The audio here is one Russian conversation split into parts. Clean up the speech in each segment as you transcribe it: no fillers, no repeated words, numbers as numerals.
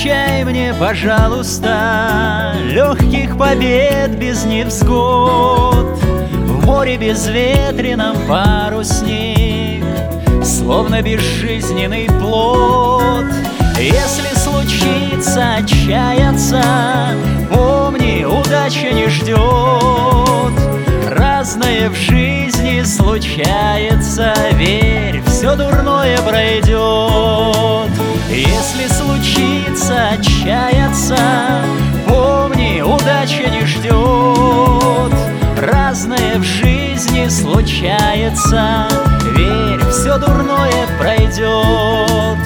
обещай мне, пожалуйста, легких побед без невзгод. В море безветренном парусник, словно безжизненный плод. Если случится отчаяться, помни, удача не ждет. Разное в жизни случается, верь, все дурное пройдет. Если случится отчаяться, помни, удача не ждет. Разное в жизни случается, верь, все дурное пройдет.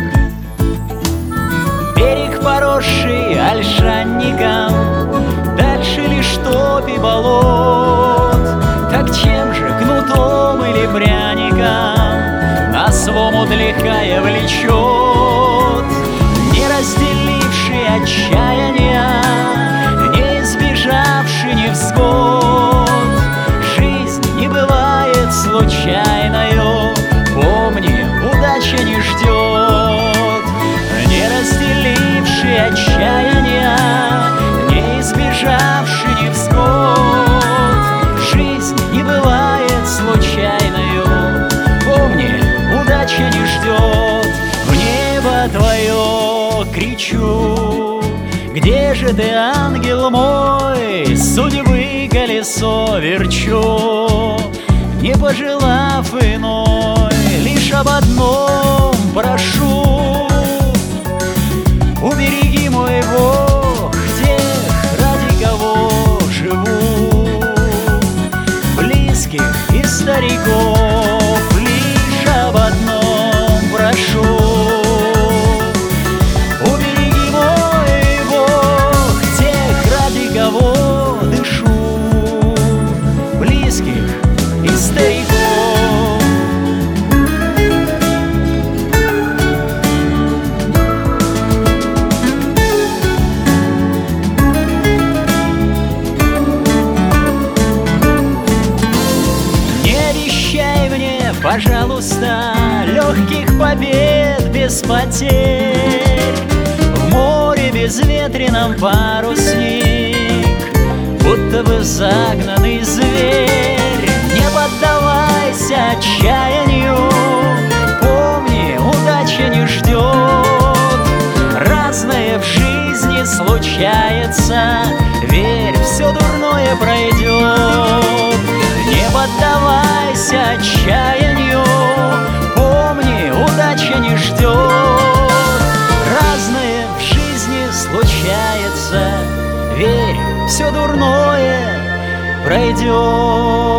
Берег, поросший ольшанником, дальше лишь топь и болот. Так чем же, кнутом или пряником, на свом удлихая влечет? Не разделивший отчаяния, не избежавший невзгод, жизнь не бывает случайною, помни, удача не ждет. Не разделивший отчаяния, не избежавший невзгод, жизнь не бывает случайною, помни, удача не ждет. В небо твое кричу: где же ты, ангел мой? Судьбы колесо верчу, не пожелав иной, лишь об одном прошу: убереги, мой Бог, тех, ради кого живу, близких и стариков, лишь об одном прошу: убереги, мой Бог, тех, ради кого дышу, близких и стариков. Пожалуйста, легких побед без потерь. В море безветренном парусник, будто бы загнанный зверь. Не поддавайся отчаянию, помни, удача не ждет. Разное в жизни случается, верь, все дурное пройдет. Не поддавайся отчаянию, помни, удача не ждет. Разное в жизни случается, верь, все дурное пройдет.